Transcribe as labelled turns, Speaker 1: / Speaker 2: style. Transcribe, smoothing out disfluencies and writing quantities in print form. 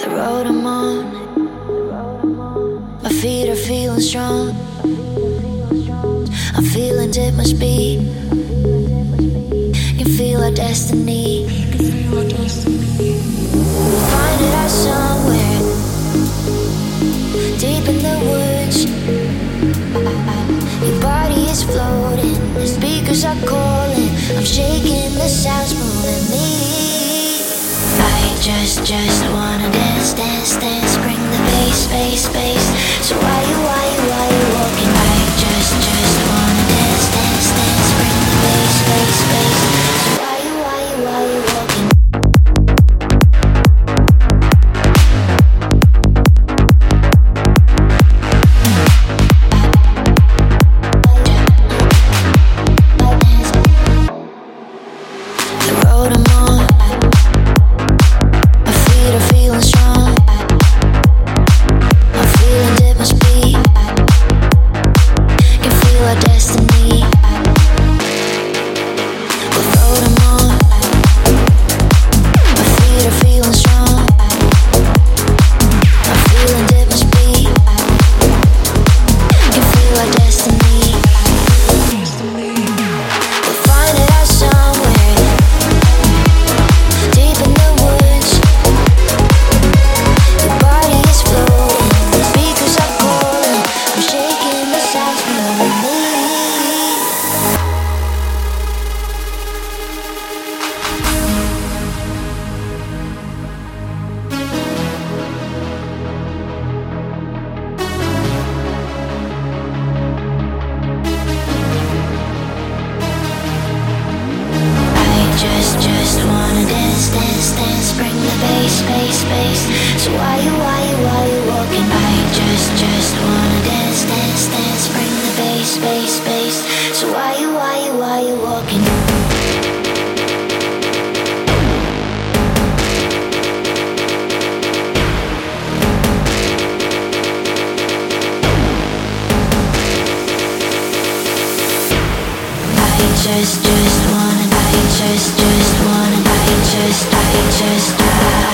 Speaker 1: The road I'm on, my feet are feeling strong. I'm feeling it must be. Can feel our destiny. Find it out somewhere deep in the woods. Your body is floating, the speakers are calling. I'm shaking, the sounds moving me. I just wanna dance, dance, dance. Bring the bass, bass, bass. So why you walking? I just wanna dance, dance, dance. Bring the bass, bass, bass. So why you walking? The road I'm on, my feet are feeling strong. I'm feeling it must be. Can feel our destiny. The road I'm on, my feet are feeling strong. I'm feeling it must be. Can feel our destiny. We'll find it out somewhere deep in the woods. Your body is floating, the speakers are calling. I'm shaking, the sounds moving me. I just wanna dance, dance, dance. Bring the bass, bass, bass. So why you walking? I just wanna dance, dance, dance. Bring the bass, bass, bass. So why you walking? I just wanna, I just wanna, I just